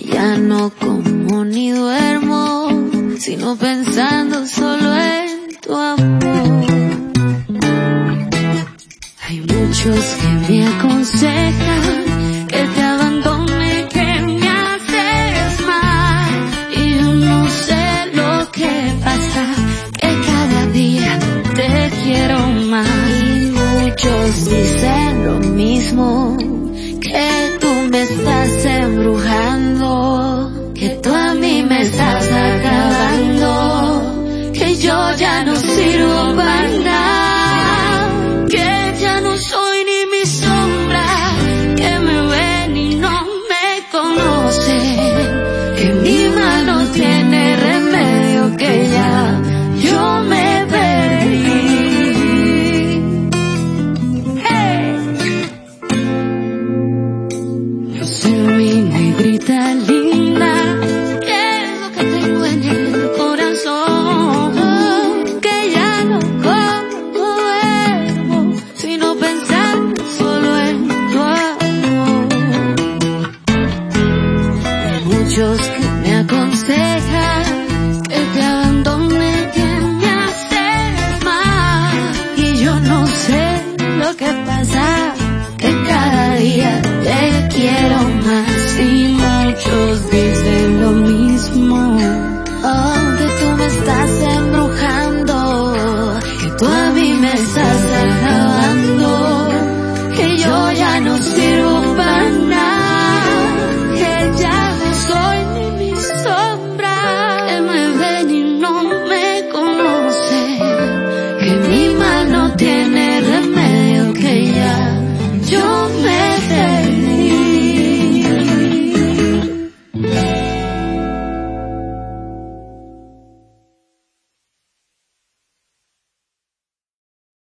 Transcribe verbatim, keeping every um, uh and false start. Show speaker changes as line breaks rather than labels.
ya no como ni duermo, sino pensando solo en tu amor. Hay muchos que me aconsejan que te abandone, que me haces mal, y yo no sé lo que pasa, que cada día te quiero más. Y muchos dicen lo mismo, que tú me estás embrujando, que tú a mí me estás acabando, que yo ya no sirvo para nada, que ya no soy ni mi sombra, que me ven y no me conocen, que mi mal no tiene remedio, que ya yo me perdí. Hey. Yo soy mi negrita linda, ¿qué es lo que tengo en el corazón? Que ya no como duermo, sino pensando solo en tu amor. Hay muchos que